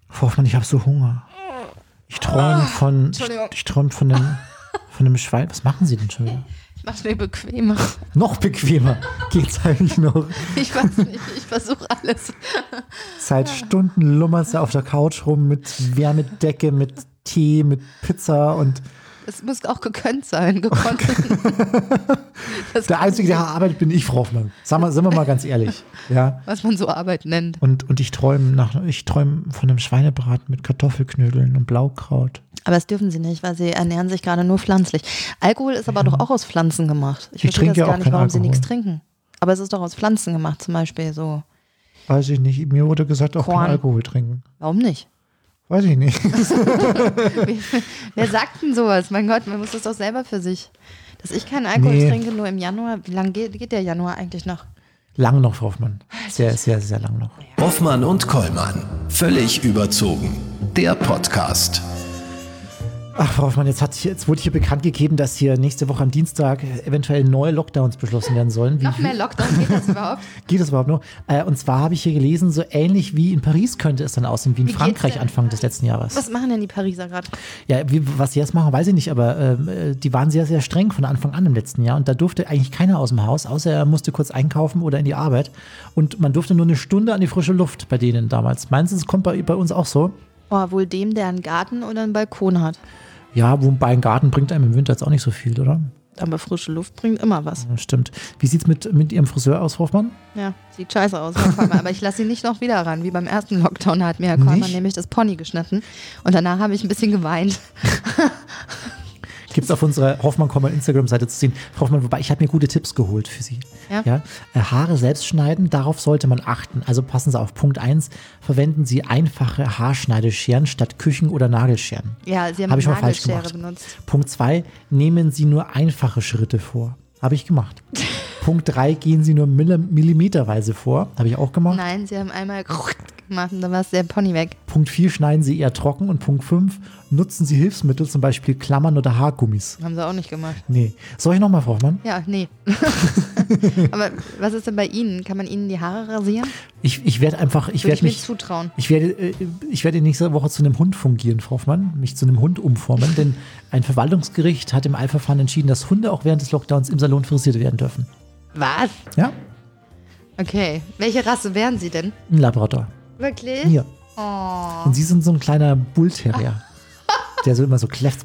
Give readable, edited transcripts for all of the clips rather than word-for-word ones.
Frau Hoffmann, ich habe so Hunger. Ich träume von einem Schwein. Was machen Sie denn schon wieder? Ich mach's mir bequemer. Noch bequemer. Geht's eigentlich noch? Ich weiß nicht, ich versuche alles. Seit Stunden lummerst du auf der Couch rum mit Wärmedecke, mit Tee, mit Pizza und Es muss auch gekonnt sein. der Einzige, der arbeitet, bin ich, Frau Hoffmann. Sind wir mal ganz ehrlich. Ja. Was man so Arbeit nennt. Und ich träume von einem Schweinebraten mit Kartoffelknödeln und Blaukraut. Aber das dürfen sie nicht, weil sie ernähren sich gerade nur pflanzlich. Alkohol ist aber doch auch aus Pflanzen gemacht. Ich verstehe trinke das ja gar auch nicht, keinen warum sie Alkohol. nichts trinken. Aber es ist doch aus Pflanzen gemacht, zum Beispiel so. Weiß ich nicht. Mir wurde gesagt, auch Korn. kein Alkohol trinken. Warum nicht? Weiß ich nicht. Wer sagt denn sowas? Mein Gott, man muss das doch selber für sich. Dass ich keinen Alkohol trinke, nur im Januar. Wie lange geht der Januar eigentlich noch? Lang noch, Frau Hoffmann. Sehr, sehr, sehr lang noch. Hoffmann und Kollmann. Völlig überzogen. Der Podcast. Ach, Frau Hoffmann, jetzt wurde hier bekannt gegeben, dass hier nächste Woche am Dienstag eventuell neue Lockdowns beschlossen werden sollen. Noch mehr Lockdown, geht das überhaupt? Geht das überhaupt noch? Und zwar habe ich hier gelesen, so ähnlich wie in Paris könnte es dann aussehen, wie in Wie geht's Frankreich denn? Anfang des letzten Jahres. Was machen denn die Pariser gerade? Ja, was sie jetzt machen, weiß ich nicht, aber die waren sehr, sehr streng von Anfang an im letzten Jahr und da durfte eigentlich keiner aus dem Haus, außer er musste kurz einkaufen oder in die Arbeit und man durfte nur eine Stunde an die frische Luft bei denen damals. Meinst du, es kommt bei uns auch so? Oh, wohl dem, der einen Garten oder einen Balkon hat. Ja, wobei ein Garten bringt einem im Winter jetzt auch nicht so viel, oder? Aber frische Luft bringt immer was. Ja, stimmt. Wie sieht's mit Ihrem Friseur aus, Frau Hoffmann? Ja, sieht scheiße aus, Herr Kollmann. Aber ich lasse ihn nicht noch wieder ran. Wie beim ersten Lockdown hat mir Herr Kollmann Nicht? nämlich das Pony geschnitten. Und danach habe ich ein bisschen geweint. Gibt es auf unserer Hoffmann-Instagram-Seite zu sehen. Frau Hoffmann, wobei ich habe mir gute Tipps geholt für Sie. Ja? Haare selbst schneiden, darauf sollte man achten. Also passen Sie auf. Punkt 1, verwenden Sie einfache Haarschneidescheren statt Küchen- oder Nagelscheren. Ja, Sie haben Hab eine ich mal falsch Nagelschere gemacht. benutzt. Punkt 2, nehmen Sie nur einfache Schritte vor. Habe ich gemacht. Punkt 3, gehen Sie nur millimeterweise vor. Habe ich auch gemacht. Nein, Sie haben einmal gemacht und dann war es der Pony weg. Punkt 4, schneiden Sie eher trocken. Und Punkt 5, nutzen Sie Hilfsmittel, zum Beispiel Klammern oder Haargummis. Haben Sie auch nicht gemacht. Nee. Soll ich nochmal, Frau Hoffmann? Ja, nee. Aber was ist denn bei Ihnen? Kann man Ihnen die Haare rasieren? Ich werde einfach, Würde ich mir zutrauen. Ich werde nächste Woche zu einem Hund fungieren, Frau Hoffmann, mich zu einem Hund umformen, denn ein Verwaltungsgericht hat im Eilverfahren entschieden, dass Hunde auch während des Lockdowns im Salon frisiert werden dürfen. Was? Ja, Okay. Welche Rasse wären Sie denn? ein Labrador. Wirklich? Hier. Oh. Und Sie sind so ein kleiner Bullterrier, der so immer so kläfft,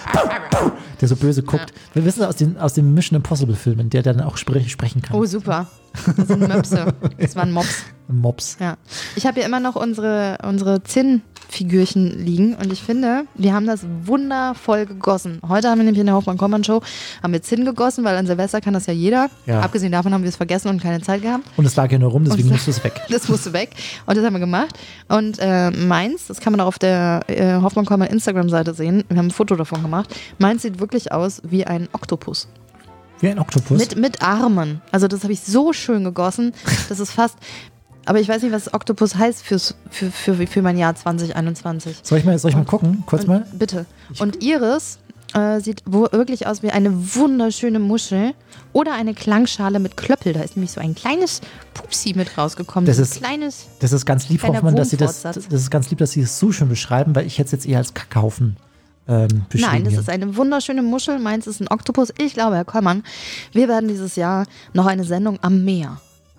der so böse guckt. Wir wissen aus den Mission Impossible Filmen, der dann auch sprechen kann. Oh, super. Das sind Möpse. Das waren Mops. Mops. Ja. Ich habe hier immer noch unsere Zinnfigürchen liegen und ich finde, wir haben das wundervoll gegossen. Heute haben wir nämlich in der Hoffmann-Kollmann-Show haben wir Zinn gegossen, weil an Silvester kann das ja jeder. Ja. Abgesehen davon haben wir es vergessen und keine Zeit gehabt. Und es lag ja nur rum, deswegen Und- musste es weg. Das musste weg. Und das haben wir gemacht. Und meins, das kann man auch auf der Hoffmann-Kollmann Instagram-Seite sehen, wir haben ein Foto davon gemacht, meins sieht wirklich aus wie ein Oktopus. Wie ein Oktopus. Mit Armen. Also das habe ich so schön gegossen. Das ist fast... Aber ich weiß nicht, was Oktopus heißt für mein Jahr 2021. Soll ich mal gucken? Kurz mal. Bitte. Und Iris sieht wirklich aus wie eine wunderschöne Muschel oder eine Klangschale mit Klöppel. Da ist nämlich so ein kleines Pupsi mit rausgekommen. Das So ein ist- kleines... Das ist ganz lieb, Frau Kleiner Hoffmann, dass Sie das Wurmfortsatz. ist ganz lieb, dass Sie es so schön beschreiben, weil ich hätte es jetzt eher als Kackhaufen beschrieben. Nein, das hier. ist eine wunderschöne Muschel. Meins ist ein Oktopus. Ich glaube, Herr Kollmann, wir werden dieses Jahr noch eine Sendung am Meer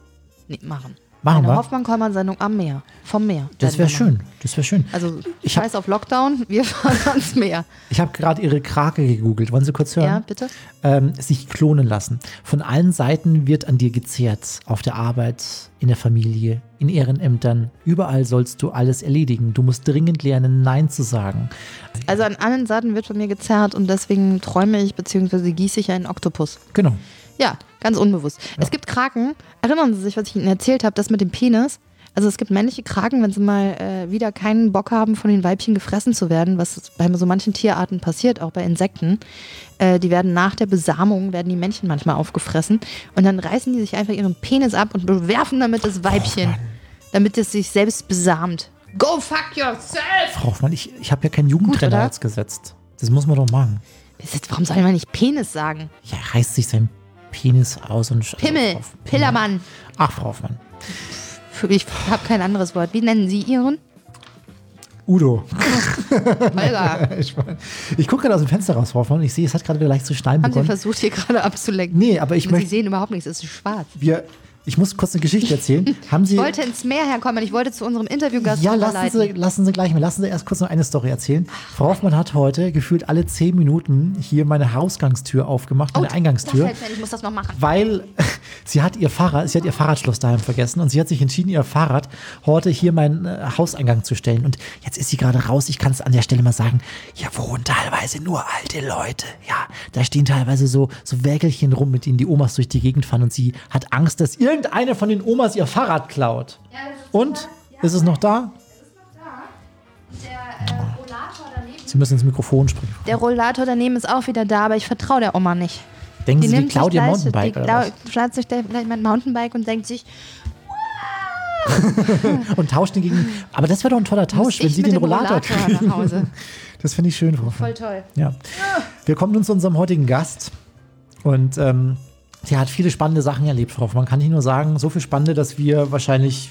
machen. Machen Eine wir. Hoffmann-Kollmann-Sendung am Meer. Vom Meer. Das werden wäre wir machen. schön. Das wäre schön. Also, Ich hab- scheiß auf Lockdown, wir fahren ans Meer. Ich habe gerade Ihre Krake gegoogelt. Wollen Sie kurz hören? Ja, bitte? Sich klonen lassen. Von allen Seiten wird an dir gezehrt. Auf der Arbeit, in der Familie, in Ehrenämtern. Überall sollst du alles erledigen. Du musst dringend lernen, Nein zu sagen. Also an allen Seiten wird von mir gezerrt und deswegen träume ich bzw. gieße ich einen Oktopus. Genau. Ja, ganz unbewusst. Es gibt Kraken, erinnern Sie sich, was ich Ihnen erzählt habe, das mit dem Penis. Also es gibt männliche Kraken, wenn sie mal wieder keinen Bock haben, von den Weibchen gefressen zu werden, was bei so manchen Tierarten passiert, auch bei Insekten. Die werden nach der Besamung, werden die Männchen manchmal aufgefressen und dann reißen die sich einfach ihren Penis ab und bewerfen damit das Weibchen, damit es sich selbst besamt. Go fuck yourself! Frau Hoffmann, ich habe ja keinen Jugendtrainer oder? jetzt gesetzt. Das muss man doch machen. Warum soll man nicht Penis sagen? Ja, reißt sich sein Penis aus und... Pimmel, Pillermann. Ach, Frau Hoffmann. Ich habe kein anderes Wort. Wie nennen Sie Ihren? Udo. Holger. Ich gucke gerade aus dem Fenster raus, Frau Hoffmann, und ich sehe, es hat gerade wieder leicht zu schneien Haben Sie begonnen. versucht, hier gerade abzulenken? Nee, aber ich Sie möchte... sehen überhaupt nichts, es ist schwarz. Ich muss kurz eine Geschichte erzählen. Haben Sie... Ich wollte ins Meer herkommen, ich wollte zu unserem Interviewgast Ja, lassen Sie erst kurz noch eine Story erzählen. Frau Hoffmann hat heute gefühlt alle 10 Minuten hier meine Hausgangstür aufgemacht, meine Eingangstür. Ich muss das noch machen. Weil sie hat ihr Fahrradschloss daheim vergessen und sie hat sich entschieden, ihr Fahrrad heute hier meinen Hauseingang zu stellen. Und jetzt ist sie gerade raus. Ich kann es an der Stelle mal sagen, hier wohnen teilweise nur alte Leute. Ja, da stehen teilweise so Wägelchen rum, mit denen die Omas durch die Gegend fahren und sie hat Angst, dass irgendeine von den Omas ihr Fahrrad klaut. Ja, und? Ist es noch da? Der Rollator daneben. Sie müssen ins Mikrofon sprechen. Der Rollator daneben ist auch wieder da, aber ich vertraue der Oma nicht. Denken Sie, die klaut ihr Mountainbike oder was? Die fährt sich gleich mein Mountainbike und denkt sich, und tauscht den gegen. Aber das wäre doch ein toller Tausch, wenn Sie den Rollator kriegen. nach Hause. Das finde ich schön, Frau. Voll toll. Ja. Wir kommen nun zu unserem heutigen Gast. Und sie hat viele spannende Sachen erlebt, Frau. Man kann nicht nur sagen, so viel Spannende, dass wir wahrscheinlich,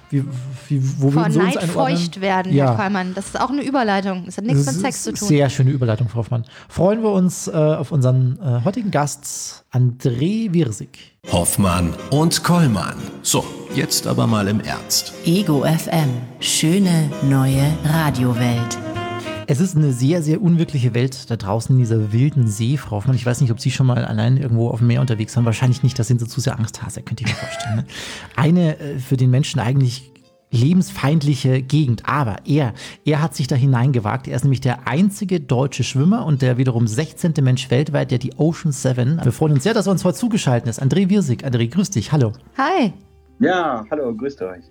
wo vor wir so uns Neid einordnen. feucht werden, Ja. Herr Kollmann. Das ist auch eine Überleitung. Das hat nichts mit Sex zu tun. Sehr schöne Überleitung, Frau Hoffmann. Freuen wir uns auf unseren heutigen Gast, André Wirsig. Hoffmann und Kollmann. So, jetzt aber mal im Ernst. Ego FM. Schöne neue Radiowelt. Es ist eine sehr, sehr unwirkliche Welt da draußen in dieser wilden See, Frau Hoffmann. Ich weiß nicht, ob Sie schon mal allein irgendwo auf dem Meer unterwegs waren. Wahrscheinlich nicht, da sind Sie zu sehr Angsthase, könnt ihr mir vorstellen. Ne? Eine für den Menschen eigentlich lebensfeindliche Gegend. Aber er hat sich da hineingewagt. Er ist nämlich der einzige deutsche Schwimmer und der wiederum 16. Mensch weltweit, der die Ocean 7. Wir freuen uns sehr, dass er uns heute zugeschaltet ist. André Wirsig. André, grüß dich. Hallo. Hi. Ja, hallo, grüßt euch.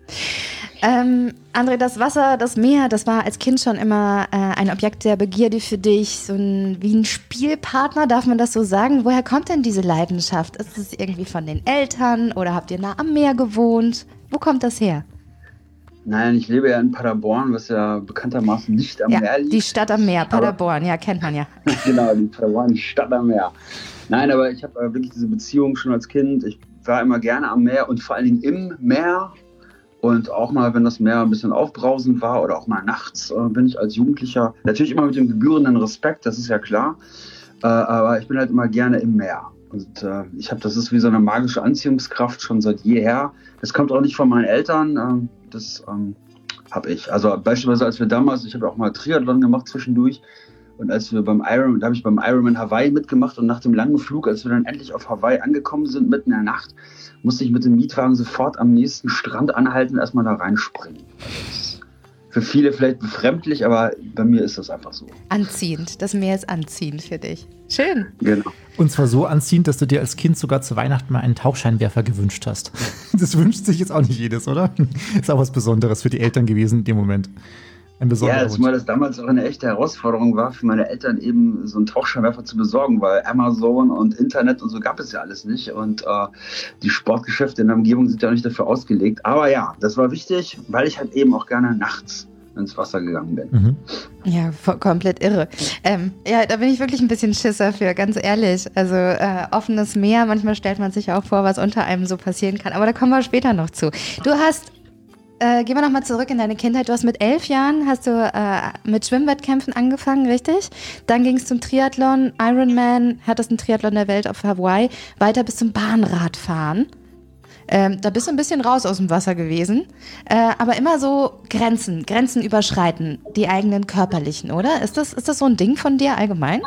André, das Wasser, das Meer, das war als Kind schon immer ein Objekt der Begierde für dich, wie ein Spielpartner, darf man das so sagen? Woher kommt denn diese Leidenschaft? Ist es irgendwie von den Eltern oder habt ihr nah am Meer gewohnt? Wo kommt das her? Nein, ich lebe ja in Paderborn, was ja bekanntermaßen nicht am Meer liegt. Die Stadt am Meer, Paderborn, ja, kennt man ja. Genau, die Paderborn, die Stadt am Meer. Nein, aber ich habe wirklich diese Beziehung schon als Kind. Ich war immer gerne am Meer und vor allen Dingen im Meer. Und auch mal, wenn das Meer ein bisschen aufbrausend war oder auch mal nachts, bin ich als Jugendlicher, natürlich immer mit dem gebührenden Respekt, das ist ja klar, aber ich bin halt immer gerne im Meer. Und das ist wie so eine magische Anziehungskraft schon seit jeher. Das kommt auch nicht von meinen Eltern, das habe ich. Also beispielsweise, als wir damals, ich habe auch mal Triathlon gemacht zwischendurch, und als wir da habe ich beim Ironman Hawaii mitgemacht und nach dem langen Flug, als wir dann endlich auf Hawaii angekommen sind, mitten in der Nacht, musste ich mit dem Mietwagen sofort am nächsten Strand anhalten und erstmal da reinspringen. Also das ist für viele vielleicht befremdlich, aber bei mir ist das einfach so. Anziehend, das Meer ist anziehend für dich. Schön. Genau. Und zwar so anziehend, dass du dir als Kind sogar zu Weihnachten mal einen Tauchscheinwerfer gewünscht hast. Das wünscht sich jetzt auch nicht jedes, oder? Ist auch was Besonderes für die Eltern gewesen in dem Moment. Ein besonderer Wunsch. Zumal das damals auch eine echte Herausforderung war für meine Eltern, eben so einen Tauchscheinwerfer zu besorgen, weil Amazon und Internet und so gab es ja alles nicht und die Sportgeschäfte in der Umgebung sind ja auch nicht dafür ausgelegt. Aber ja, das war wichtig, weil ich halt eben auch gerne nachts ins Wasser gegangen bin. Mhm. Ja, komplett irre. Ja, da bin ich wirklich ein bisschen Schisser für, ganz ehrlich. Also offenes Meer, manchmal stellt man sich auch vor, was unter einem so passieren kann. Aber da kommen wir später noch zu. Du hast, gehen wir nochmal zurück in deine Kindheit. Du hast mit 11 Jahren mit Schwimmwettkämpfen angefangen, richtig? Dann ging es zum Triathlon, Ironman, hattest einen Triathlon der Welt auf Hawaii, weiter bis zum Bahnradfahren. Da bist du ein bisschen raus aus dem Wasser gewesen, aber immer so Grenzen überschreiten, die eigenen körperlichen, oder? Ist das so ein Ding von dir allgemein?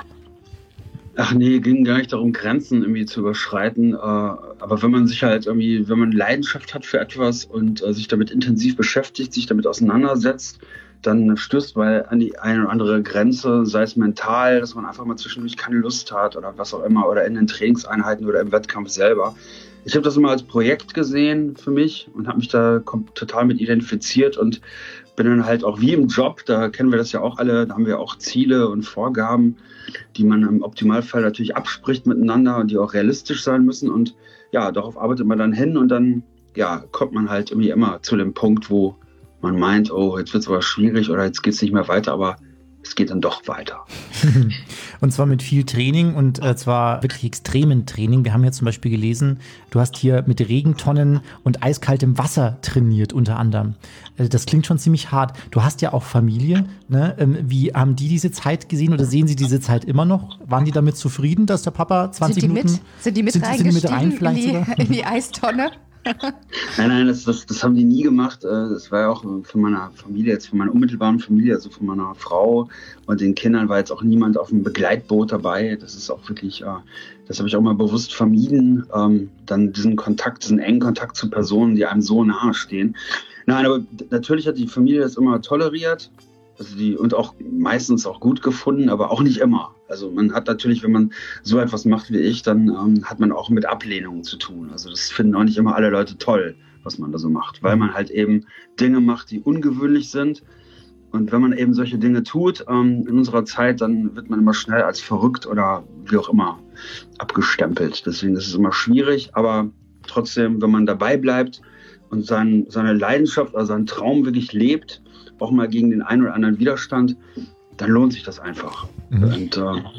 Ach nee, ging gar nicht darum, Grenzen irgendwie zu überschreiten, aber wenn man Leidenschaft hat für etwas und sich damit intensiv beschäftigt, sich damit auseinandersetzt, dann stößt man an die eine oder andere Grenze, sei es mental, dass man einfach mal zwischendurch keine Lust hat oder was auch immer, oder in den Trainingseinheiten oder im Wettkampf selber. Ich habe das immer als Projekt gesehen für mich und habe mich da total mit identifiziert und bin dann halt auch wie im Job, da kennen wir das ja auch alle, da haben wir auch Ziele und Vorgaben, die man im Optimalfall natürlich abspricht miteinander und die auch realistisch sein müssen. Und ja, darauf arbeitet man dann hin und dann kommt man halt irgendwie immer zu dem Punkt, wo man meint, oh, jetzt wird es aber schwierig oder jetzt geht es nicht mehr weiter. Aber es geht dann doch weiter. Und zwar mit viel Training und zwar wirklich extremen Training. Wir haben ja zum Beispiel gelesen, du hast hier mit Regentonnen und eiskaltem Wasser trainiert unter anderem. Das klingt schon ziemlich hart. Du hast ja auch Familie. Ne? Wie haben die diese Zeit gesehen oder sehen sie diese Zeit immer noch? Waren die damit zufrieden, dass der Papa 20 Minuten... Sind die mit reingestiegen in die Eistonne? Nein, das haben die nie gemacht. Das war ja auch von meiner Familie, jetzt von meiner unmittelbaren Familie, also von meiner Frau und den Kindern war jetzt auch niemand auf dem Begleitboot dabei. Das ist auch wirklich, das habe ich auch mal bewusst vermieden, dann diesen engen Kontakt zu Personen, die einem so nahe stehen. Nein, aber natürlich hat die Familie das immer toleriert. Also und auch meistens auch gut gefunden, aber auch nicht immer. Also man hat natürlich, wenn man so etwas macht wie ich, dann hat man auch mit Ablehnungen zu tun. Also das finden auch nicht immer alle Leute toll, was man da so macht, weil man halt eben Dinge macht, die ungewöhnlich sind. Und wenn man eben solche Dinge tut in unserer Zeit, dann wird man immer schnell als verrückt oder wie auch immer abgestempelt. Deswegen ist es immer schwierig, aber trotzdem, wenn man dabei bleibt und seine Leidenschaft, also seinen Traum wirklich lebt, auch mal gegen den einen oder anderen Widerstand, dann lohnt sich das einfach. Und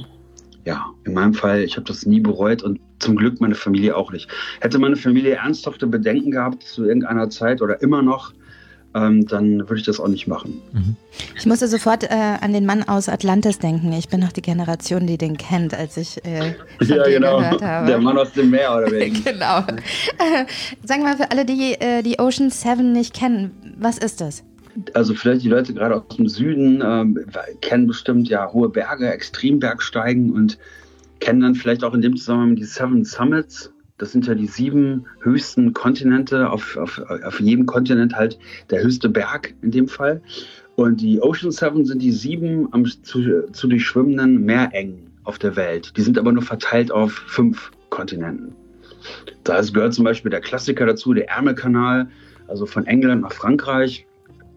in meinem Fall, ich habe das nie bereut und zum Glück meine Familie auch nicht. Hätte meine Familie ernsthafte Bedenken gehabt zu irgendeiner Zeit oder immer noch, dann würde ich das auch nicht machen. Ich musste sofort an den Mann aus Atlantis denken. Ich bin noch die Generation, die den kennt, als ich von dem gehört habe. Der Mann aus dem Meer oder wer? Genau. Sagen wir mal für alle, die Ocean 7 nicht kennen, was ist das? Also vielleicht die Leute gerade aus dem Süden kennen bestimmt ja hohe Berge, Extrembergsteigen und kennen dann vielleicht auch in dem Zusammenhang die 7 Summits. Das sind ja die 7 höchsten Kontinente, auf jedem Kontinent halt der höchste Berg in dem Fall. Und die Ocean 7 sind die 7 zu durchschwimmenden Meerengen auf der Welt. Die sind aber nur verteilt auf 5 Kontinenten. Da gehört zum Beispiel der Klassiker dazu, der Ärmelkanal, also von England nach Frankreich.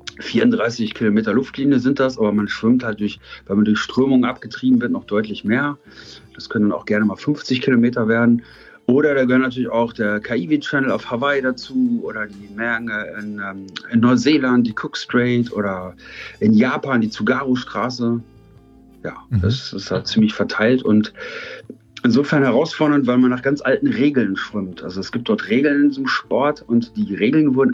34 Kilometer Luftlinie sind das, aber man schwimmt halt weil man durch Strömungen abgetrieben wird, noch deutlich mehr. Das können dann auch gerne mal 50 Kilometer werden. Oder da gehören natürlich auch der Kaiwi Channel auf Hawaii dazu oder die Meerenge in Neuseeland, die Cook Strait oder in Japan die Tsugaru-Straße. Ja, das ist halt ziemlich verteilt und insofern herausfordernd, weil man nach ganz alten Regeln schwimmt. Also es gibt dort Regeln in diesem Sport und die Regeln wurden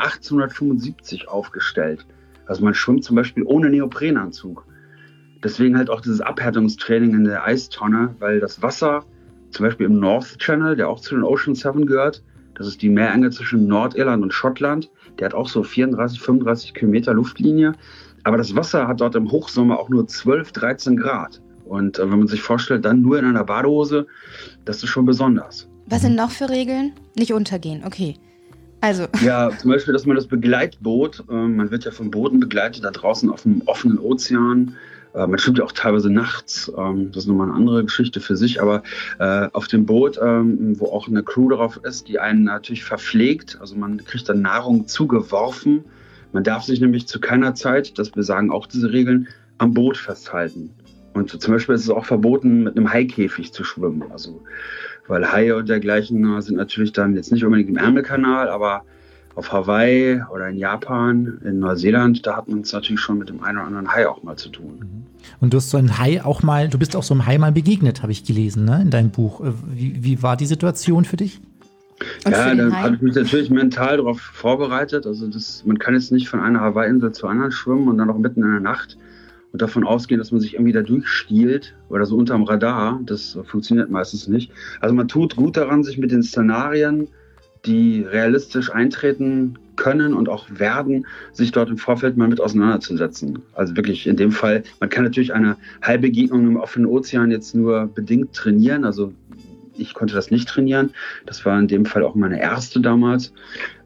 1875 aufgestellt. Also man schwimmt zum Beispiel ohne Neoprenanzug. Deswegen halt auch dieses Abhärtungstraining in der Eistonne, weil das Wasser, zum Beispiel im North Channel, der auch zu den Ocean 7 gehört, das ist die Meerenge zwischen Nordirland und Schottland, der hat auch so 34, 35 Kilometer Luftlinie. Aber das Wasser hat dort im Hochsommer auch nur 12, 13 Grad. Und wenn man sich vorstellt, dann nur in einer Badehose, das ist schon besonders. Was sind noch für Regeln? Nicht untergehen, okay. Also. Ja, zum Beispiel, dass man das Begleitboot, man wird ja vom Boden begleitet, da draußen auf dem offenen Ozean. Man schwimmt ja auch teilweise nachts, das ist nochmal eine andere Geschichte für sich, aber auf dem Boot, wo auch eine Crew drauf ist, die einen natürlich verpflegt, also man kriegt dann Nahrung zugeworfen. Man darf sich nämlich zu keiner Zeit, das besagen auch diese Regeln, am Boot festhalten. Und zum Beispiel ist es auch verboten, mit einem Haikäfig zu schwimmen. Also, weil Haie und dergleichen sind natürlich dann jetzt nicht unbedingt im Ärmelkanal, aber auf Hawaii oder in Japan, in Neuseeland, da hat man es natürlich schon mit dem einen oder anderen Hai auch mal zu tun. Und du hast so einen Hai auch mal, du bist auch so einem Hai mal begegnet, habe ich gelesen, ne, in deinem Buch. Wie war die Situation für dich? Ja, da habe ich mich natürlich mental darauf vorbereitet. Also man kann jetzt nicht von einer Hawaii-Insel zur anderen schwimmen und dann noch mitten in der Nacht und davon ausgehen, dass man sich irgendwie da durchstiehlt oder so unterm Radar. Das funktioniert meistens nicht. Also man tut gut daran, sich mit den Szenarien, die realistisch eintreten können und auch werden, sich dort im Vorfeld mal mit auseinanderzusetzen. Also wirklich in dem Fall, man kann natürlich eine Haibegegnung im offenen Ozean jetzt nur bedingt trainieren. Also ich konnte das nicht trainieren. Das war in dem Fall auch meine erste damals.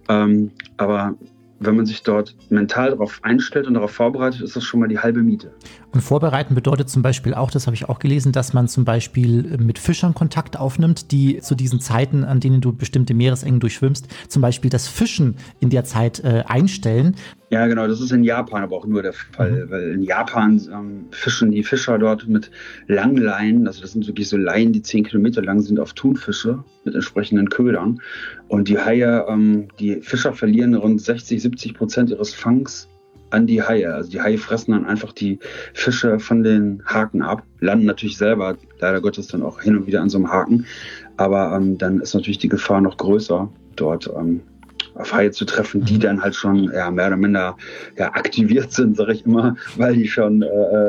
Aber wenn man sich dort mental darauf einstellt und darauf vorbereitet, ist das schon mal die halbe Miete. Und vorbereiten bedeutet zum Beispiel auch, das habe ich auch gelesen, dass man zum Beispiel mit Fischern Kontakt aufnimmt, die zu diesen Zeiten, an denen du bestimmte Meeresengen durchschwimmst, zum Beispiel das Fischen in der Zeit einstellen. Ja, genau, das ist in Japan aber auch nur der Fall, weil in Japan fischen die Fischer dort mit Langleinen, also das sind wirklich so Leinen, die 10 Kilometer lang sind, auf Thunfische mit entsprechenden Ködern. Und die Haie, die Fischer verlieren rund 60-70% ihres Fangs an die Haie. Also die Haie fressen dann einfach die Fische von den Haken ab, landen natürlich selber, leider Gottes, dann auch hin und wieder an so einem Haken. Aber dann ist natürlich die Gefahr noch größer, dort auf Haie zu treffen, die dann halt schon mehr oder minder aktiviert sind, sage ich immer, weil die schon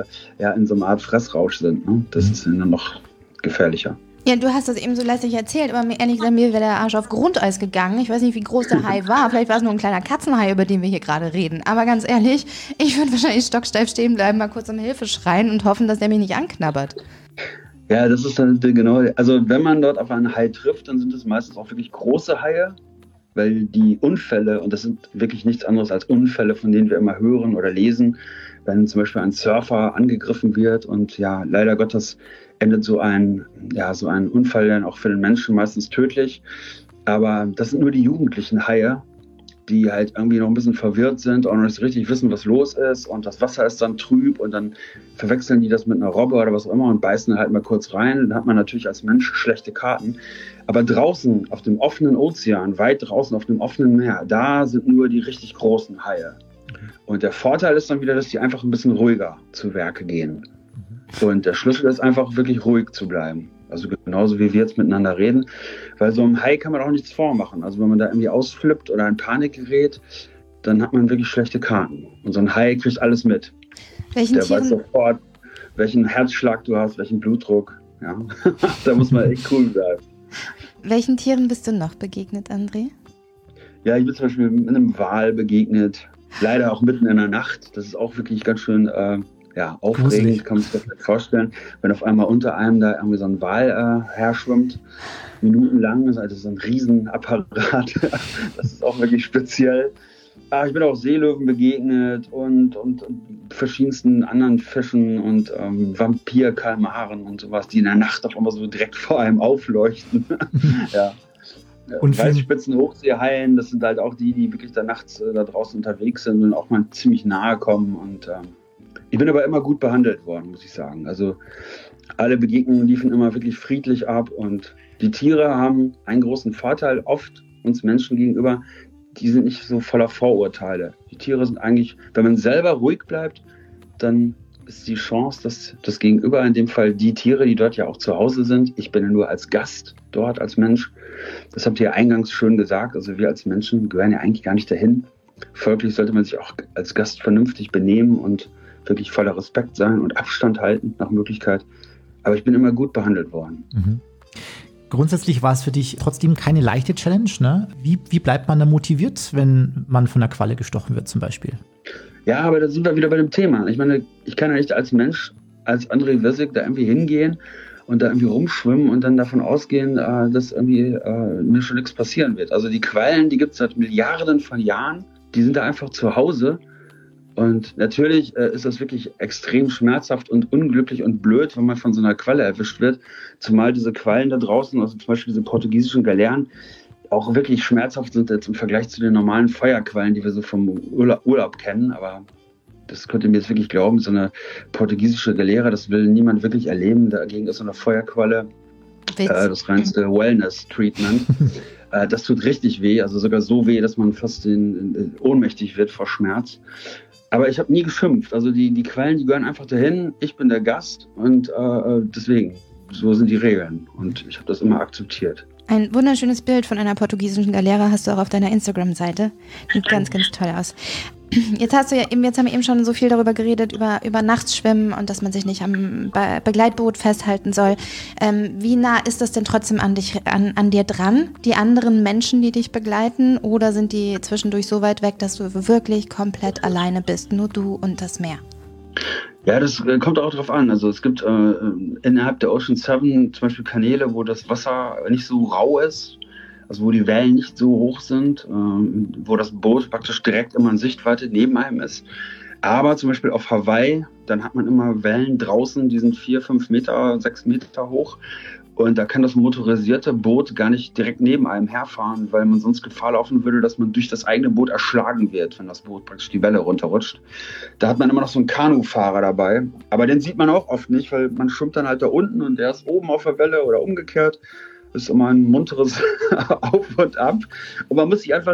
in so einer Art Fressrausch sind. Ne? Das ist dann noch gefährlicher. Ja, du hast das eben so lässig erzählt, aber ehrlich gesagt, mir wäre der Arsch auf Grundeis gegangen. Ich weiß nicht, wie groß der Hai war. Vielleicht war es nur ein kleiner Katzenhai, über den wir hier gerade reden. Aber ganz ehrlich, ich würde wahrscheinlich stocksteif stehen bleiben, mal kurz um Hilfe schreien und hoffen, dass der mich nicht anknabbert. Ja, das ist dann genau. Also wenn man dort auf einen Hai trifft, dann sind es meistens auch wirklich große Haie, weil die Unfälle, und das sind wirklich nichts anderes als Unfälle, von denen wir immer hören oder lesen, wenn zum Beispiel ein Surfer angegriffen wird und leider Gottes endet so ein Unfall dann auch für den Menschen meistens tödlich. Aber das sind nur die jugendlichen Haie, die halt irgendwie noch ein bisschen verwirrt sind, auch noch nicht so richtig wissen, was los ist, und das Wasser ist dann trüb und dann verwechseln die das mit einer Robbe oder was auch immer und beißen halt mal kurz rein. Dann hat man natürlich als Mensch schlechte Karten. Aber draußen auf dem offenen Ozean, weit draußen auf dem offenen Meer, da sind nur die richtig großen Haie. Und der Vorteil ist dann wieder, dass die einfach ein bisschen ruhiger zu Werke gehen. Und der Schlüssel ist einfach wirklich ruhig zu bleiben. Also genauso wie wir jetzt miteinander reden. Weil so einem Hai kann man auch nichts vormachen. Also wenn man da irgendwie ausflippt oder in Panik gerät, dann hat man wirklich schlechte Karten. Und so ein Hai kriegt alles mit. Der weiß sofort, welchen Herzschlag du hast, welchen Blutdruck. Ja. Da muss man echt cool bleiben. Welchen Tieren bist du noch begegnet, André? Ja, ich bin zum Beispiel mit einem Wal begegnet. Leider auch mitten in der Nacht. Das ist auch wirklich ganz schön aufregend, kann man sich das nicht vorstellen. Wenn auf einmal unter einem da irgendwie so ein Wal herschwimmt, minutenlang, das ist also so ein Riesenapparat. Das ist auch wirklich speziell. Ich bin auch Seelöwen begegnet und verschiedensten anderen Fischen und Vampirkalmaren und sowas, die in der Nacht auf einmal so direkt vor einem aufleuchten. Ja. Und Weißspitzen-Hochseehaien, das sind halt auch die wirklich da nachts da draußen unterwegs sind und auch mal ziemlich nahe kommen. Und ich bin aber immer gut behandelt worden, muss ich sagen. Also alle Begegnungen liefen immer wirklich friedlich ab und die Tiere haben einen großen Vorteil oft uns Menschen gegenüber. Die sind nicht so voller Vorurteile. Die Tiere sind eigentlich, wenn man selber ruhig bleibt, dann ist die Chance, dass das Gegenüber, in dem Fall die Tiere, die dort ja auch zu Hause sind, ich bin ja nur als Gast dort, als Mensch. Das habt ihr ja eingangs schön gesagt. Also wir als Menschen gehören ja eigentlich gar nicht dahin. Folglich sollte man sich auch als Gast vernünftig benehmen und wirklich voller Respekt sein und Abstand halten nach Möglichkeit. Aber ich bin immer gut behandelt worden. Mhm. Grundsätzlich war es für dich trotzdem keine leichte Challenge, ne? Wie bleibt man da motiviert, wenn man von einer Qualle gestochen wird zum Beispiel? Ja, aber da sind wir wieder bei dem Thema. Ich meine, ich kann ja nicht als Mensch, als André Wissig da irgendwie hingehen und da irgendwie rumschwimmen und dann davon ausgehen, dass irgendwie mir schon nichts passieren wird. Also die Quallen, die gibt es seit Milliarden von Jahren, die sind da einfach zu Hause. Und natürlich ist das wirklich extrem schmerzhaft und unglücklich und blöd, wenn man von so einer Qualle erwischt wird. Zumal diese Quallen da draußen, also zum Beispiel diese portugiesischen Galeeren, auch wirklich schmerzhaft sind jetzt im Vergleich zu den normalen Feuerquallen, die wir so vom Urlaub kennen. Aber das könnt ihr mir jetzt wirklich glauben, so eine portugiesische Galeere, das will niemand wirklich erleben. Dagegen ist so eine Feuerqualle das reinste Wellness-Treatment. Das tut richtig weh, also sogar so weh, dass man fast ohnmächtig wird vor Schmerz. Aber ich habe nie geschimpft. Also die Quellen, die gehören einfach dahin. Ich bin der Gast und deswegen, so sind die Regeln. Und ich habe das immer akzeptiert. Ein wunderschönes Bild von einer portugiesischen Galeere hast du auch auf deiner Instagram-Seite. Sieht ganz, ganz toll aus. Jetzt haben wir eben schon so viel darüber geredet, über Nachtschwimmen und dass man sich nicht am Begleitboot festhalten soll. Wie nah ist das denn trotzdem an dir dran? Die anderen Menschen, die dich begleiten, oder sind die zwischendurch so weit weg, dass du wirklich komplett alleine bist? Nur du und das Meer? Ja, das kommt auch drauf an. Also es gibt innerhalb der Ocean 7 zum Beispiel Kanäle, wo das Wasser nicht so rau ist. Also wo die Wellen nicht so hoch sind, wo das Boot praktisch direkt immer in Sichtweite neben einem ist. Aber zum Beispiel auf Hawaii, dann hat man immer Wellen draußen, die sind 4, 5 Meter, 6 Meter hoch. Und da kann das motorisierte Boot gar nicht direkt neben einem herfahren, weil man sonst Gefahr laufen würde, dass man durch das eigene Boot erschlagen wird, wenn das Boot praktisch die Welle runterrutscht. Da hat man immer noch so einen Kanufahrer dabei. Aber den sieht man auch oft nicht, weil man schwimmt dann halt da unten und der ist oben auf der Welle oder umgekehrt. Das ist immer ein munteres Auf und Ab. Und man muss sich einfach darauf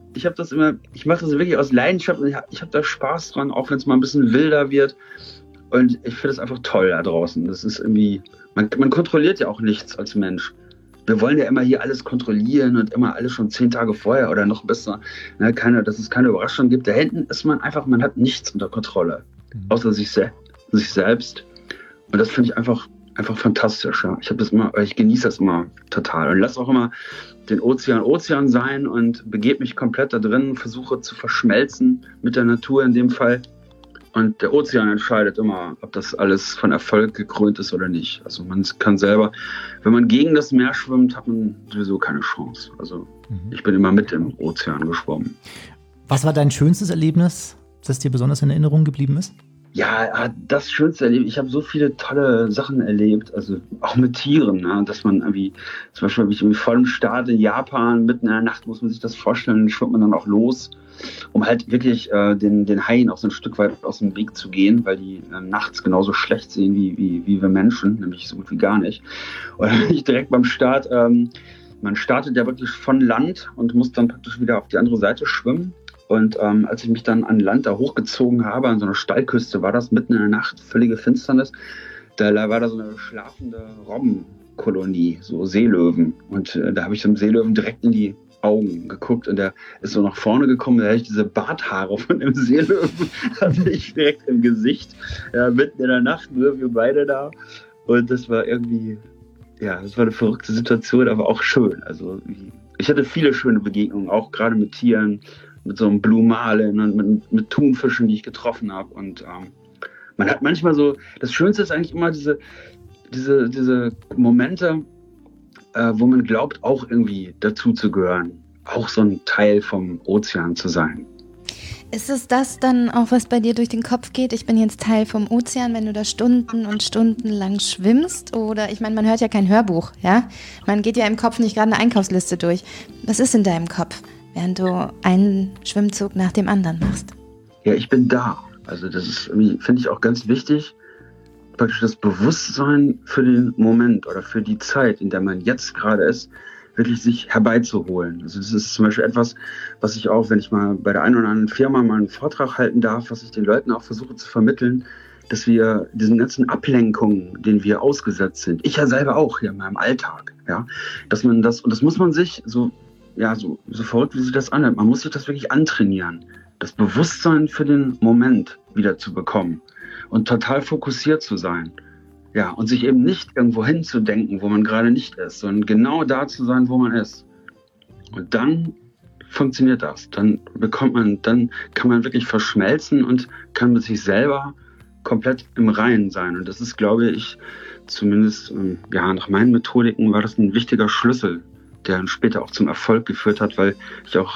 ich mache das wirklich aus Leidenschaft und ich hab da Spaß dran, auch wenn es mal ein bisschen wilder wird. Und ich finde es einfach toll da draußen. Das ist irgendwie, man kontrolliert ja auch nichts als Mensch. Wir wollen ja immer hier alles kontrollieren und immer alles schon 10 Tage vorher oder noch besser. Ne, dass es keine Überraschung gibt. Da hinten ist man hat nichts unter Kontrolle. Außer sich selbst. Und das finde ich einfach fantastisch. Ja. Ich genieße das immer total. Und lasse auch immer den Ozean sein und begebe mich komplett da drin, versuche zu verschmelzen mit der Natur in dem Fall. Und der Ozean entscheidet immer, ob das alles von Erfolg gekrönt ist oder nicht. Also man kann selber, wenn man gegen das Meer schwimmt, hat man sowieso keine Chance. Also ich bin immer mit dem Ozean geschwommen. Was war dein schönstes Erlebnis, das dir besonders in Erinnerung geblieben ist? Ja, das schönste Erlebnis. Ich habe so viele tolle Sachen erlebt, also auch mit Tieren, ne? Dass man irgendwie, zum Beispiel habe ich irgendwie voll im Start in Japan, mitten in der Nacht muss man sich das vorstellen, schwimmt man dann auch los, um halt wirklich den Haien auch so ein Stück weit aus dem Weg zu gehen, weil die nachts genauso schlecht sehen wie wir Menschen, nämlich so gut wie gar nicht. Und dann bin ich direkt beim Start, man startet ja wirklich von Land und muss dann praktisch wieder auf die andere Seite schwimmen. Und als ich mich dann an Land da hochgezogen habe, an so einer Steilküste war das, mitten in der Nacht, völlige Finsternis, da war da so eine schlafende Robbenkolonie, so Seelöwen. Und da habe ich dem Seelöwen direkt in die Augen geguckt und der ist so nach vorne gekommen, da hatte ich diese Barthaare von dem Seelöwen, hatte ich direkt im Gesicht, mitten in der Nacht, nur wir beide da. Und das war irgendwie, das war eine verrückte Situation, aber auch schön. Also ich hatte viele schöne Begegnungen, auch gerade mit Tieren, mit so einem Blue Marlin und mit Thunfischen, die ich getroffen habe. Und man hat manchmal so, das Schönste ist eigentlich immer diese Momente, wo man glaubt, auch irgendwie dazu zu gehören, auch so ein Teil vom Ozean zu sein. Ist es das dann auch, was bei dir durch den Kopf geht? Ich bin jetzt Teil vom Ozean, wenn du da Stunden und Stunden lang schwimmst? Oder, ich meine, man hört ja kein Hörbuch, ja? Man geht ja im Kopf nicht gerade eine Einkaufsliste durch. Was ist in deinem Kopf, während du einen Schwimmzug nach dem anderen machst? Ja, ich bin da. Also das ist, finde ich, auch ganz wichtig, praktisch das Bewusstsein für den Moment oder für die Zeit, in der man jetzt gerade ist, wirklich sich herbeizuholen. Also das ist zum Beispiel etwas, was ich auch, wenn ich mal bei der einen oder anderen Firma mal einen Vortrag halten darf, was ich den Leuten auch versuche zu vermitteln, dass wir diesen ganzen Ablenkungen, denen wir ausgesetzt sind, ich ja selber auch hier in meinem Alltag, ja, dass man das, und das muss man sich so verrückt, wie sich das anhört, man muss sich das wirklich antrainieren, das Bewusstsein für den Moment wieder zu bekommen und total fokussiert zu sein. Ja, und sich eben nicht irgendwo hinzudenken, wo man gerade nicht ist, sondern genau da zu sein, wo man ist. Und dann funktioniert das. Dann kann man wirklich verschmelzen und kann mit sich selber komplett im Reinen sein. Und das ist, glaube ich, zumindest nach meinen Methodiken war das ein wichtiger Schlüssel, der dann später auch zum Erfolg geführt hat, weil ich auch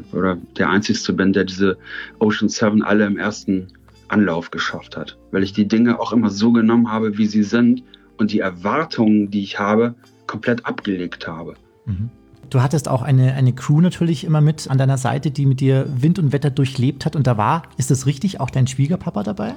der Einzigste bin, der diese Ocean 7 alle im ersten Anlauf geschafft hat, weil ich die Dinge auch immer so genommen habe, wie sie sind und die Erwartungen, die ich habe, komplett abgelegt habe. Mhm. Du hattest auch eine Crew natürlich immer mit an deiner Seite, die mit dir Wind und Wetter durchlebt hat und da war, ist das richtig, auch dein Schwiegerpapa dabei?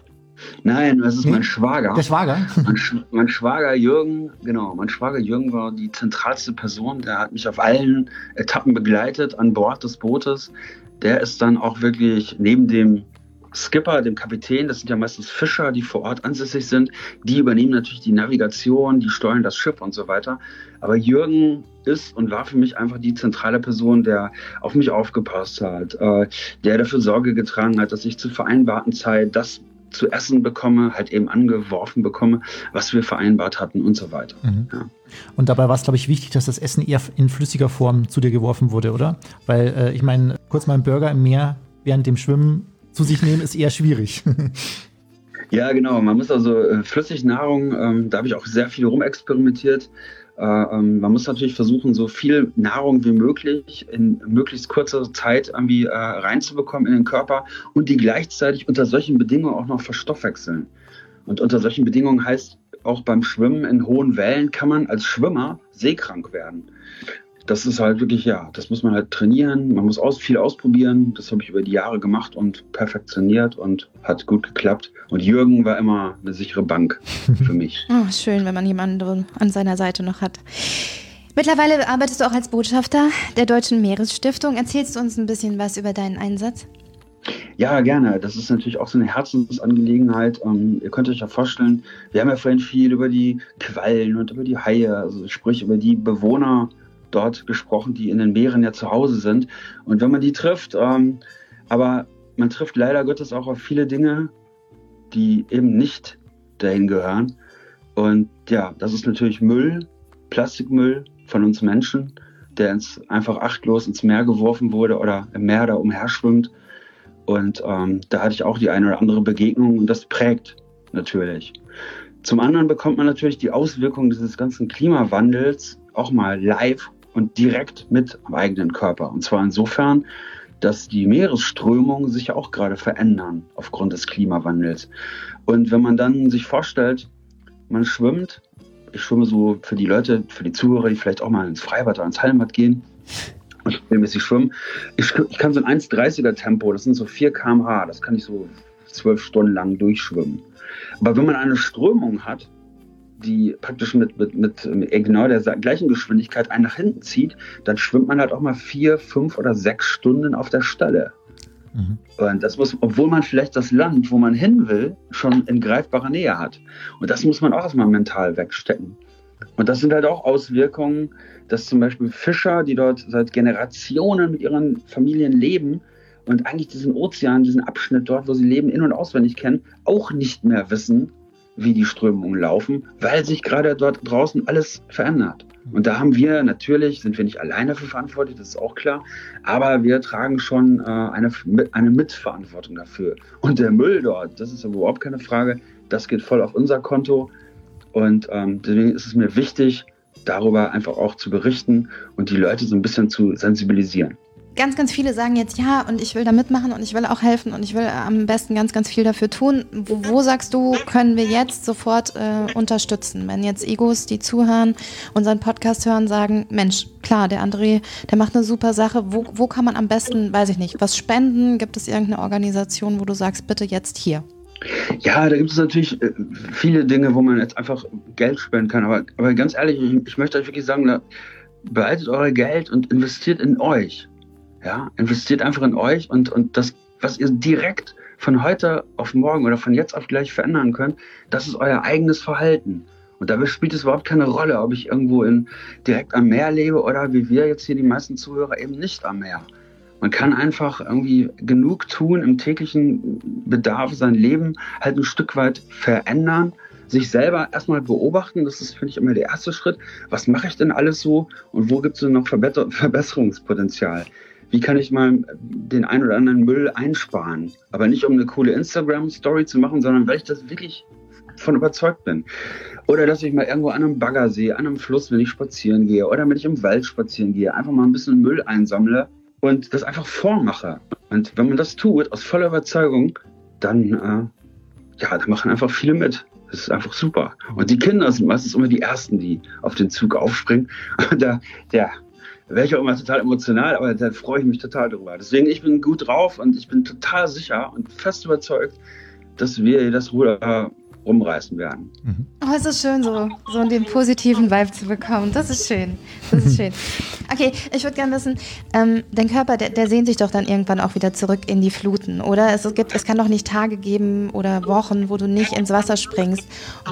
Nein, das ist mein Schwager. Der Schwager? Mein Schwager Jürgen, genau, mein Schwager Jürgen war die zentralste Person, der hat mich auf allen Etappen begleitet an Bord des Bootes. Der ist dann auch wirklich neben dem Skipper, dem Kapitän, das sind ja meistens Fischer, die vor Ort ansässig sind, die übernehmen natürlich die Navigation, die steuern das Schiff und so weiter. Aber Jürgen ist und war für mich einfach die zentrale Person, der auf mich aufgepasst hat, der dafür Sorge getragen hat, dass ich zur vereinbarten Zeit das zu essen bekomme, halt eben angeworfen bekomme, was wir vereinbart hatten und so weiter. Mhm. Ja. Und dabei war es, glaube ich, wichtig, dass das Essen eher in flüssiger Form zu dir geworfen wurde, oder? Weil, ich meine, kurz mal einen Burger im Meer während dem Schwimmen zu sich nehmen, ist eher schwierig. Ja, genau. Man muss also Flüssignahrung, da habe ich auch sehr viel rumexperimentiert. Man muss natürlich versuchen, so viel Nahrung wie möglich in möglichst kurzer Zeit irgendwie reinzubekommen in den Körper und die gleichzeitig unter solchen Bedingungen auch noch verstoffwechseln. Und unter solchen Bedingungen heißt auch beim Schwimmen in hohen Wellen kann man als Schwimmer seekrank werden. Das ist halt wirklich, das muss man halt trainieren, man muss viel ausprobieren. Das habe ich über die Jahre gemacht und perfektioniert und hat gut geklappt. Und Jürgen war immer eine sichere Bank für mich. Oh, schön, wenn man jemanden an seiner Seite noch hat. Mittlerweile arbeitest du auch als Botschafter der Deutschen Meeresstiftung. Erzählst du uns ein bisschen was über deinen Einsatz? Ja, gerne. Das ist natürlich auch so eine Herzensangelegenheit. Ihr könnt euch ja vorstellen, wir haben ja vorhin viel über die Quallen und über die Haie, also sprich über die Bewohner dort gesprochen, die in den Meeren ja zu Hause sind. Und wenn man die trifft, aber man trifft leider Gottes auch auf viele Dinge, die eben nicht dahin gehören. Und ja, das ist natürlich Müll, Plastikmüll von uns Menschen, der einfach achtlos ins Meer geworfen wurde oder im Meer da umherschwimmt. Und da hatte ich auch die eine oder andere Begegnung und das prägt natürlich. Zum anderen bekommt man natürlich die Auswirkungen dieses ganzen Klimawandels auch mal live und direkt mit am eigenen Körper. Und zwar insofern, dass die Meeresströmungen sich ja auch gerade verändern aufgrund des Klimawandels. Und wenn man dann sich vorstellt, man schwimmt, ich schwimme so für die Leute, für die Zuhörer, die vielleicht auch mal ins Freibad oder ins Hallenbad gehen und regelmäßig schwimmen. Ich kann so ein 1,30er Tempo, das sind so 4 km/h, das kann ich so 12 Stunden lang durchschwimmen. Aber wenn man eine Strömung hat, die praktisch mit genau der gleichen Geschwindigkeit einen nach hinten zieht, dann schwimmt man halt auch mal 4, 5 oder 6 Stunden auf der Stelle. Mhm. Und das muss, obwohl man vielleicht das Land, wo man hin will, schon in greifbarer Nähe hat. Und das muss man auch erstmal mental wegstecken. Und das sind halt auch Auswirkungen, dass zum Beispiel Fischer, die dort seit Generationen mit ihren Familien leben und eigentlich diesen Ozean, diesen Abschnitt dort, wo sie leben, in- und auswendig kennen, auch nicht mehr wissen, wie die Strömungen laufen, weil sich gerade dort draußen alles verändert. Und da haben wir natürlich, sind wir nicht alleine dafür verantwortlich, das ist auch klar, aber wir tragen schon eine Mitverantwortung dafür. Und der Müll dort, das ist aber überhaupt keine Frage, das geht voll auf unser Konto. Und deswegen ist es mir wichtig, darüber einfach auch zu berichten und die Leute so ein bisschen zu sensibilisieren. Ganz, ganz viele sagen jetzt, ja, und ich will da mitmachen und ich will auch helfen und ich will am besten ganz, ganz viel dafür tun. Wo sagst du, können wir jetzt sofort unterstützen? Wenn jetzt Egos, die zuhören, unseren Podcast hören, sagen, Mensch, klar, der André, der macht eine super Sache. Wo kann man am besten, weiß ich nicht, was spenden? Gibt es irgendeine Organisation, wo du sagst, bitte jetzt hier? Ja, da gibt es natürlich viele Dinge, wo man jetzt einfach Geld spenden kann. Aber ganz ehrlich, ich möchte euch wirklich sagen, behaltet euer Geld und investiert in euch. Ja, investiert einfach in euch und das, was ihr direkt von heute auf morgen oder von jetzt auf gleich verändern könnt, das ist euer eigenes Verhalten. Und dabei spielt es überhaupt keine Rolle, ob ich irgendwo direkt am Meer lebe oder wie wir jetzt hier die meisten Zuhörer eben nicht am Meer. Man kann einfach irgendwie genug tun im täglichen Bedarf, sein Leben halt ein Stück weit verändern, sich selber erstmal beobachten, das ist, finde ich, immer der erste Schritt. Was mache ich denn alles so und wo gibt es denn noch Verbesserungspotenzial? Wie kann ich mal den ein oder anderen Müll einsparen? Aber nicht, um eine coole Instagram-Story zu machen, sondern weil ich das wirklich von überzeugt bin. Oder dass ich mal irgendwo an einem Bagger sehe, an einem Fluss, wenn ich spazieren gehe oder wenn ich im Wald spazieren gehe, einfach mal ein bisschen Müll einsammle und das einfach vormache. Und wenn man das tut, aus voller Überzeugung, dann machen einfach viele mit. Das ist einfach super. Und die Kinder sind meistens immer die Ersten, die auf den Zug aufspringen. Und da wäre ich auch immer total emotional, aber da freue ich mich total drüber. Deswegen, ich bin gut drauf und ich bin total sicher und fest überzeugt, dass wir das Ruder rumreißen werden. Mhm. Oh, es ist schön, so den positiven Vibe zu bekommen. Das ist schön. Das ist schön. Okay, ich würde gerne wissen, dein Körper, der sehnt sich doch dann irgendwann auch wieder zurück in die Fluten, oder? Es kann doch nicht Tage geben oder Wochen, wo du nicht ins Wasser springst.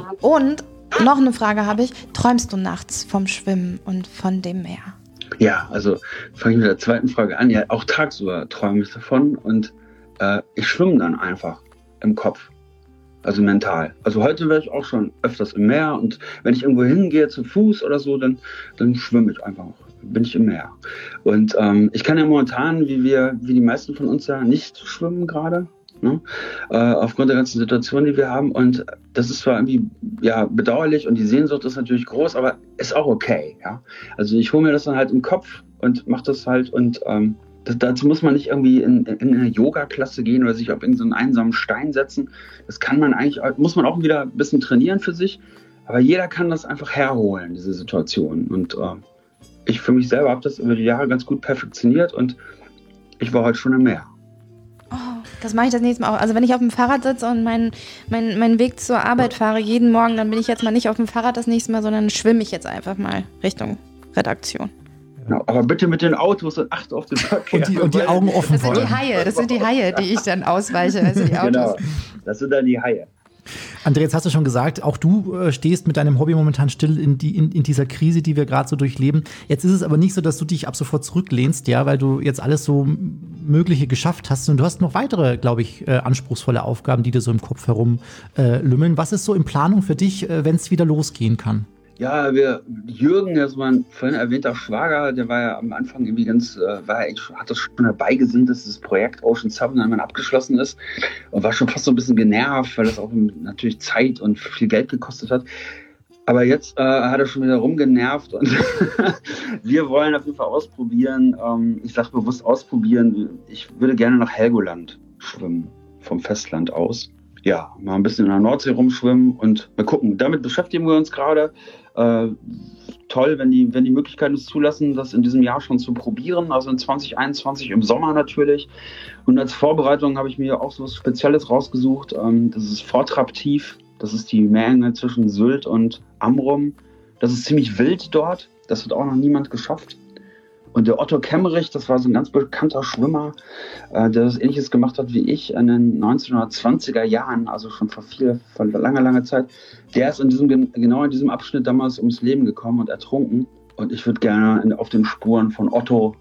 Und noch eine Frage habe ich, träumst du nachts vom Schwimmen und von dem Meer? Ja, also fange ich mit der zweiten Frage an. Ja, auch tagsüber träume ich davon und ich schwimme dann einfach im Kopf, also mental. Also heute wäre ich auch schon öfters im Meer und wenn ich irgendwo hingehe zu Fuß oder so, dann schwimme ich einfach, bin ich im Meer. Und ich kann ja momentan, wie die meisten von uns ja, nicht schwimmen gerade. Ne? Aufgrund der ganzen Situation, die wir haben. Und das ist zwar irgendwie bedauerlich und die Sehnsucht ist natürlich groß, aber ist auch okay. Ja? Also ich hole mir das dann halt im Kopf und mache das halt und dazu muss man nicht irgendwie in eine Yoga-Klasse gehen oder sich auf irgendeinen einsamen Stein setzen. Das kann man eigentlich, muss man auch wieder ein bisschen trainieren für sich. Aber jeder kann das einfach herholen, diese Situation. Und ich für mich selber habe das über die Jahre ganz gut perfektioniert und ich war heute schon im Meer. Das mache ich das nächste Mal auch. Also wenn ich auf dem Fahrrad sitze und meinen Weg zur Arbeit fahre jeden Morgen, dann bin ich jetzt mal nicht auf dem Fahrrad das nächste Mal, sondern schwimme ich jetzt einfach mal Richtung Redaktion. Genau, aber bitte mit den Autos und achte auf den Verkehr. Und die Augen offen Das sind vor die allem. Haie, die ich dann ausweiche, also die Autos. Genau, das sind dann die Haie. André, jetzt hast du schon gesagt, auch du stehst mit deinem Hobby momentan still in dieser Krise, die wir gerade so durchleben. Jetzt ist es aber nicht so, dass du dich ab sofort zurücklehnst, ja, weil du jetzt alles so Mögliche geschafft hast. Und du hast noch weitere, glaube ich, anspruchsvolle Aufgaben, die dir so im Kopf herum lümmeln. Was ist so in Planung für dich, wenn es wieder losgehen kann? Ja, Jürgen, das mein vorhin erwähnter Schwager, der war ja am Anfang irgendwie hat das schon dabei gesehen, dass das Projekt Ocean 7 einmal abgeschlossen ist und war schon fast so ein bisschen genervt, weil das auch natürlich Zeit und viel Geld gekostet hat. Aber jetzt hat er schon wieder rumgenervt und wir wollen auf jeden Fall ausprobieren. Ich sage bewusst ausprobieren. Ich würde gerne nach Helgoland schwimmen, vom Festland aus. Ja, mal ein bisschen in der Nordsee rumschwimmen und mal gucken. Damit beschäftigen wir uns gerade. Toll, wenn die Möglichkeiten es zulassen, das in diesem Jahr schon zu probieren, also in 2021 im Sommer natürlich. Und als Vorbereitung habe ich mir auch so was Spezielles rausgesucht. Das ist Fortraptiv. Das ist die Meerenge zwischen Sylt und Amrum. Das ist ziemlich wild dort. Das hat auch noch niemand geschafft. Und der Otto Kemmerich, das war so ein ganz bekannter Schwimmer, der das Ähnliches gemacht hat wie ich in den 1920er Jahren, also schon vor langer Zeit. Der ist genau in diesem Abschnitt damals ums Leben gekommen und ertrunken. Und ich würde gerne auf den Spuren von Otto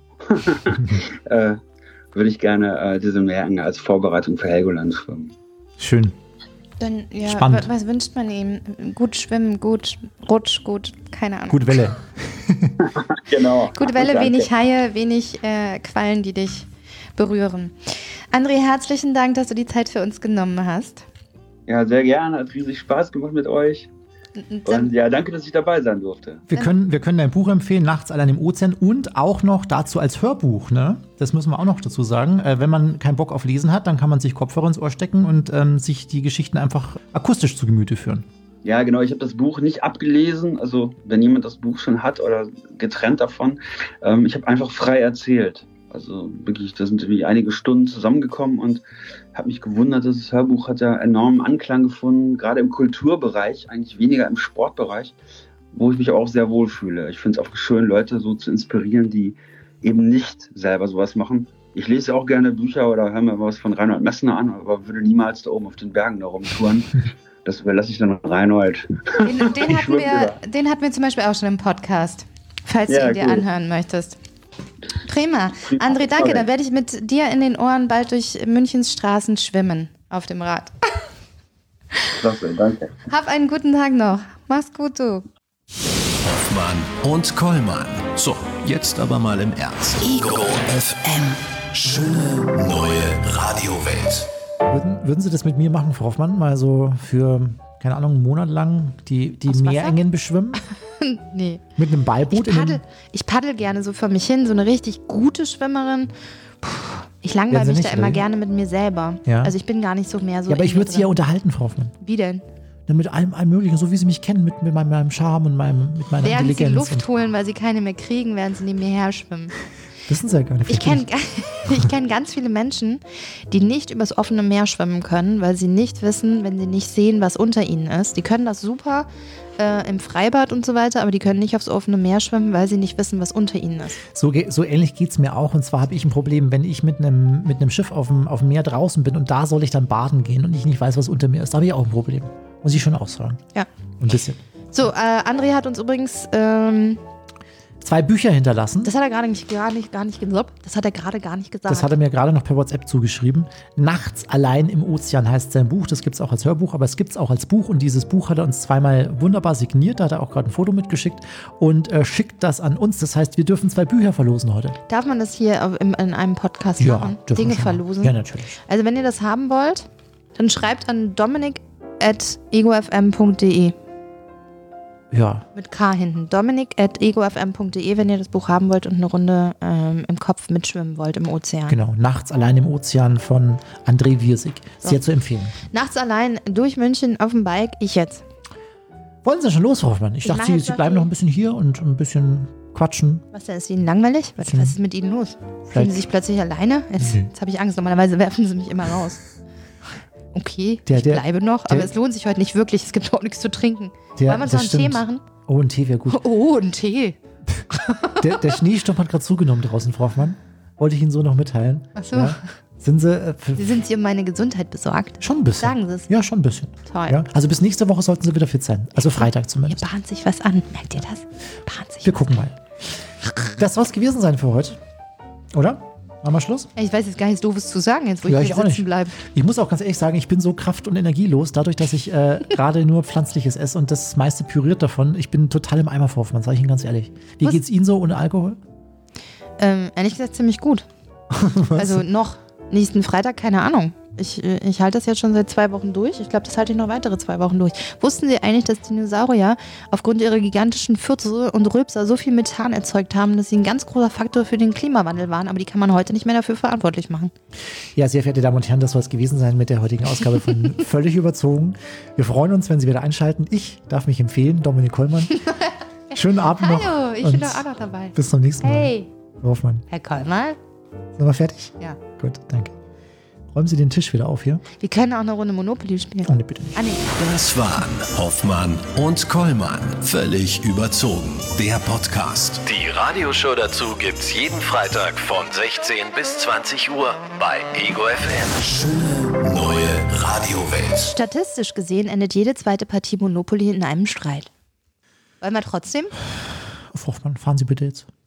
würde ich gerne diese Meerenge als Vorbereitung für Helgoland schwimmen. Schön. Dann, ja, spannend. Was wünscht man ihm? Gut schwimmen, gut Rutsch, gut, keine Ahnung. Gute Welle. Genau. Gute Welle, Danke. wenig Haie, wenig Quallen, die dich berühren. André, herzlichen Dank, dass du die Zeit für uns genommen hast. Ja, sehr gerne. Hat riesig Spaß gemacht mit euch. Und ja, danke, dass ich dabei sein durfte. Wir können dein Buch empfehlen, Nachts allein im Ozean, und auch noch dazu als Hörbuch, ne? Das müssen wir auch noch dazu sagen. Wenn man keinen Bock auf Lesen hat, dann kann man sich Kopfhörer ins Ohr stecken und sich die Geschichten einfach akustisch zu Gemüte führen. Ja, genau. Ich habe das Buch nicht abgelesen. Also, wenn jemand das Buch schon hat oder getrennt davon. Ich habe einfach frei erzählt. Also wirklich, da sind irgendwie einige Stunden zusammengekommen und habe mich gewundert, dass das Hörbuch hat ja enormen Anklang gefunden, gerade im Kulturbereich, eigentlich weniger im Sportbereich, wo ich mich auch sehr wohl fühle. Ich finde es auch schön, Leute so zu inspirieren, die eben nicht selber sowas machen. Ich lese auch gerne Bücher oder höre mir was von Reinhold Messner an, aber würde niemals da oben auf den Bergen da rumtouren. Das überlasse ich dann Reinhold. Den hatten wir zum Beispiel auch schon im Podcast, falls du ihn dir anhören möchtest. Prima. André, danke. Dann werde ich mit dir in den Ohren bald durch Münchens Straßen schwimmen auf dem Rad. Klasse, danke. Hab einen guten Tag noch. Mach's gut, du. Hoffmann und Kollmann. So, jetzt aber mal im Ernst. Ego FM. Schöne neue Radiowelt. Würden Sie das mit mir machen, Frau Hoffmann? Mal so für, keine Ahnung, einen Monat lang die Meerengen beschwimmen? Nee. Mit einem Beiboot? Ich paddel gerne so vor mich hin, so eine richtig gute Schwimmerin. Ich langweile mich da immer gerne mit mir selber. Ja. Also ich bin gar nicht so mehr so. Ja, aber ich würde Sie ja unterhalten, Frau Hoffmann. Wie denn? Mit allem Möglichen, so wie Sie mich kennen, mit meinem Charme und mit meiner Während Intelligenz. Sie Luft holen, weil Sie keine mehr kriegen, während Sie neben mir her schwimmen. Wissen Sie ja gar nicht. Ich kenn ganz viele Menschen, die nicht übers offene Meer schwimmen können, weil sie nicht wissen, wenn sie nicht sehen, was unter ihnen ist. Die können das super im Freibad und so weiter, aber die können nicht aufs offene Meer schwimmen, weil sie nicht wissen, was unter ihnen ist. So ähnlich geht es mir auch. Und zwar habe ich ein Problem, wenn ich mit einem Schiff auf dem Meer draußen bin und da soll ich dann baden gehen und ich nicht weiß, was unter mir ist. Da habe ich auch ein Problem. Muss ich schon aussagen. Ja. Ein bisschen. So, André hat uns übrigens 2 Bücher hinterlassen. das hat er gar nicht gesagt. Das hat er gerade gar nicht gesagt. Das hat er mir gerade noch per WhatsApp zugeschrieben. Nachts allein im Ozean heißt sein Buch. Das gibt es auch als Hörbuch, aber es gibt es auch als Buch. Und dieses Buch hat er uns zweimal wunderbar signiert. Da hat er auch gerade ein Foto mitgeschickt und schickt das an uns. Das heißt, wir dürfen 2 Bücher verlosen heute. Darf man das hier in einem Podcast machen? dürfen Dinge wir schon. verlosen? Ja, natürlich. Also wenn ihr das haben wollt, dann schreibt an dominik@egofm.de. Ja. Mit K hinten. dominik@egofm.de, wenn ihr das Buch haben wollt und eine Runde im Kopf mitschwimmen wollt im Ozean. Genau. Nachts allein im Ozean von André Wirsig. Sehr zu empfehlen. Nachts allein durch München auf dem Bike. Ich jetzt. Wollen Sie schon los, Frau Hoffmann? Ich dachte, mache Sie jetzt bleiben noch noch ein bisschen hier und ein bisschen quatschen. Was denn? Ist Ihnen langweilig? Was ist mit Ihnen los? Fühlen Sie sich plötzlich alleine? Jetzt habe ich Angst. Normalerweise werfen Sie mich immer raus. Okay, ich bleibe noch, aber es lohnt sich heute nicht wirklich. Es gibt auch nichts zu trinken. Wollen wir uns noch einen Tee machen? Oh, ein Tee wäre gut. Oh, ein Tee. Der Schneesturm hat gerade zugenommen draußen, Frau Hoffmann. Wollte ich Ihnen so noch mitteilen. Ach so. Ja. Sind Sie... Sind Sie um meine Gesundheit besorgt? Schon ein bisschen. Sagen Sie es. Ja, schon ein bisschen. Toll. Ja? Also bis nächste Woche sollten Sie wieder fit sein. Also Freitag Hier zumindest. bahnt sich was an. Merkt ihr das? Bahnt sich Wir was gucken mal. Das soll es gewesen sein für heute. Oder? Machen wir Schluss? an. Ich weiß jetzt gar nichts Doofes zu sagen, jetzt wo Ja, ich ich hier auch sitzen nicht. bleibe. Ich muss auch ganz ehrlich sagen, ich bin so kraft- und energielos, dadurch, dass ich gerade nur Pflanzliches esse und das meiste püriert davon. Ich bin total im Eimer, Frau Hoffmann, sage ich Ihnen ganz ehrlich. Wie Was? geht's Ihnen so ohne Alkohol? Ehrlich gesagt ziemlich gut. Also noch nächsten Freitag, keine Ahnung. Ich halte das jetzt schon seit 2 Wochen durch. Ich glaube, das halte ich noch weitere 2 Wochen durch. Wussten Sie eigentlich, dass Dinosaurier aufgrund ihrer gigantischen Fürze und Rülpser so viel Methan erzeugt haben, dass sie ein ganz großer Faktor für den Klimawandel waren, aber die kann man heute nicht mehr dafür verantwortlich machen? Ja, sehr verehrte Damen und Herren, das soll es gewesen sein mit der heutigen Ausgabe von Völlig überzogen. Wir freuen uns, wenn Sie wieder einschalten. Ich darf mich empfehlen, Dominik Kollmann. Schönen Abend noch. Hallo, ich und bin doch auch noch dabei. Bis zum nächsten Mal. Hey, Frau Hoffmann, Herr Kollmann. sind wir fertig? Ja. Gut, danke. Räumen Sie den Tisch wieder auf hier. Wir können auch eine Runde Monopoly spielen. Oh, nee, bitte nicht. Ah, nee. Das waren Hoffmann und Kollmann. Völlig überzogen. Der Podcast. Die Radioshow dazu gibt's jeden Freitag von 16 bis 20 Uhr bei Ego FM. Schöne neue Radiowelt. Statistisch gesehen endet jede zweite Partie Monopoly in einem Streit. Wollen wir trotzdem? Frau Hoffmann, fahren Sie bitte jetzt.